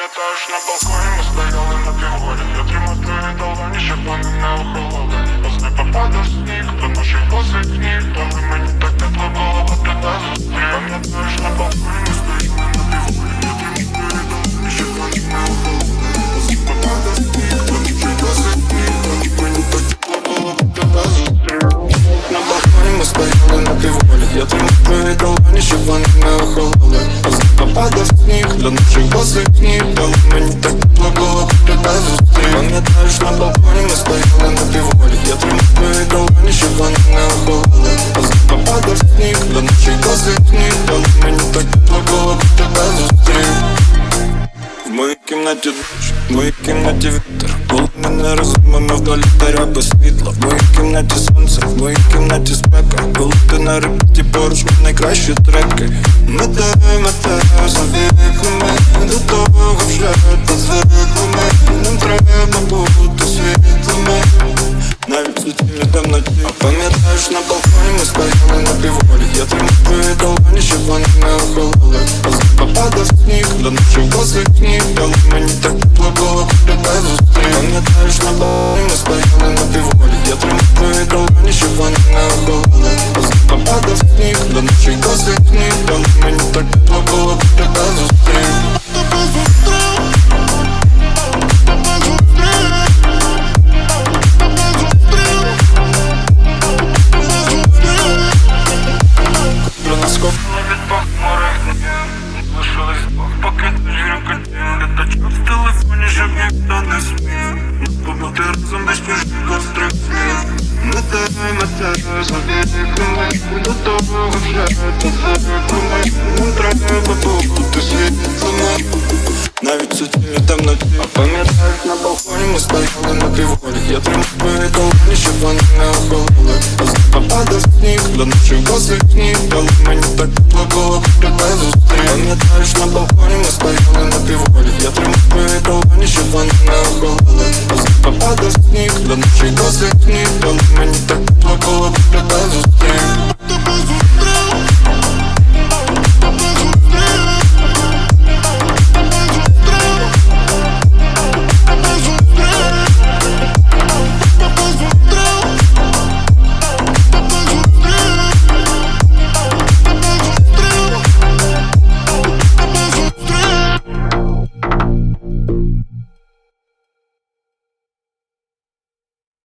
Пам'ятаєш, на балконі ми стояли на півголі. Я тримав твої долоні, щоб вони не охололи. Після попадав сніг, до наших босих ніг. Але мені так тепло було, бо тебе зустрів. Пам'ятаєш, на балконі ми стояли на півголі. Я тримав твої долоні, щоб вони не охололи. Після попадав сніг, до наших босих ніг. Але мені так тепло було, бо тебе зустрів. На балконі ми стояли на півголі. Я тримав твої долоні, щоб вони не охололи. Після попадав сніг, до наших босих ніг. Але мені так тепло було, бо тебе зустрів. Пам'ятаєш, на балконі ми стояли на півголі. Я тримав твої долоні, щоб вони не охололи. Після попадав сніг, до наших босих ніг. Але мені так тепло було, бо тебе зустрів. В моїй кімнаті дощ, в моїй кімнаті вітер. Коли не розуміємо вдолі таря без світла. В моїй кімнаті сонце, в моїй кімнаті спека. Коли ти на репеті поруч, найкращі треки. Метаю за вікнами, до того вже та звикли. Нам треба бути світлими, навіть суттєві темноті. Пам'ятаєш, на балконі ми стояли на півголі. Я тримав твої долоні, щоб вони не охололи. Після попадав сніг, до наших босих ніг. Але мені так тепло було, бо тебе зустрів. Пам'ятаєш, на балконі ми стояли на півголі. Я тримав твої долоні, щоб вони не охололи. Після попадав сніг, до наших босих ніг. Але мені так тепло було, бо тебе зустрів. Скопила від похмурих днів, лишились двох, поки жінка літачок в телефоні, щоб ніхто не смів. Побути разом без чужих острих слів. Метаю за вікнами, до того вже та звикли. Нам треба бути світлими, навіть суттєві темноті. Пам'ятаєш, на балконі ми стояли на півголі. Я тримав твої долоні, щоб вони не охололи. Після попадав сніг, до наших босих ніг. Але мені так тепло було, бо тебе зустрів. Пам'ятаєш, на балконі ми стояли на півголі. Я тримав твої долоні, щоб вони не охололи. Після попадав сніг, до наших босих ніг. Але мені так тепло було, бо тебе зустрів.